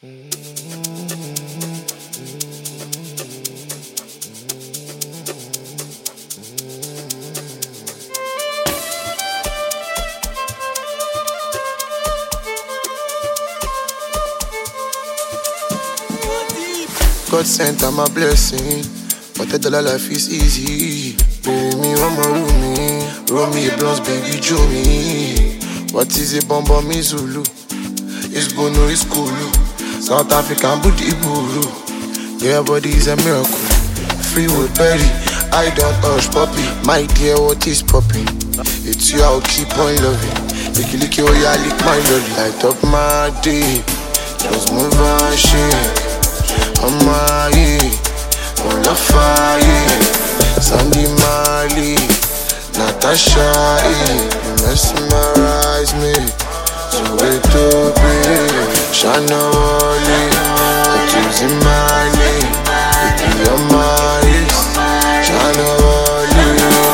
God sent I'm a blessing, but the dollar life is easy. Baby, me one more roll me a blunts, baby, Joe me. What is a bomb me Zulu? It's Bono, it's Kulu. South African booty buru. Your body is a miracle. Free with berry, I don't touch puppy. My dear, what is popping? It's you, I'll keep on loving. Licky, oh yeah, lick my lolly. Light up my day, just move and shake. Amaye, on the fire, Sandy Marley, Natasha, you mesmerize me. So wait to be, Shana Wally, Atuzi Mali, Iti Amaris, Shana Wally,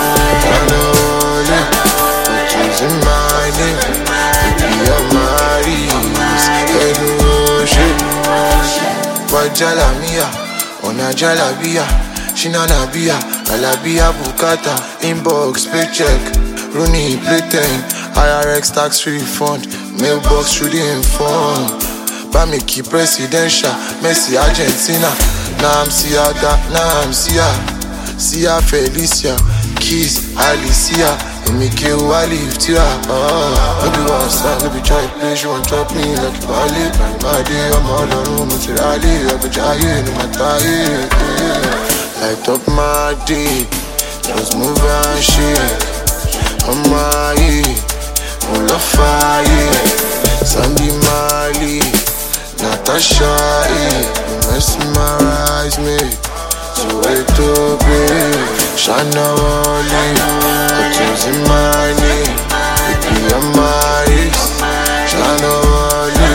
Atuzi Mali, Iti Amaris, Edu Shit. Jalamia, ona jalabia, shinana bia, alabia bukata, inbox paycheck, Rooney playtime, IRX tax refund, mailbox through the inform, Bamiki presidential, Messi Argentina, now I'm Sia Felicia, Keys, Alicia. Make you I lift you up. Maybe one side, maybe try to play, you want to drop me like a ballet. My day, I'm all alone, I'm rally, I'm a giant, I'm a tired. Light up my day, just move and shake. I'm my on the fire. Sandy Marley, Natasha, you mesmerize me. So wait to be, Shana Wally. Atuzi Mali, Iti Amaris, Shana Wally,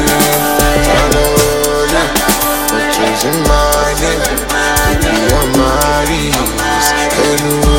Atuzi Mali, Iti Amaris,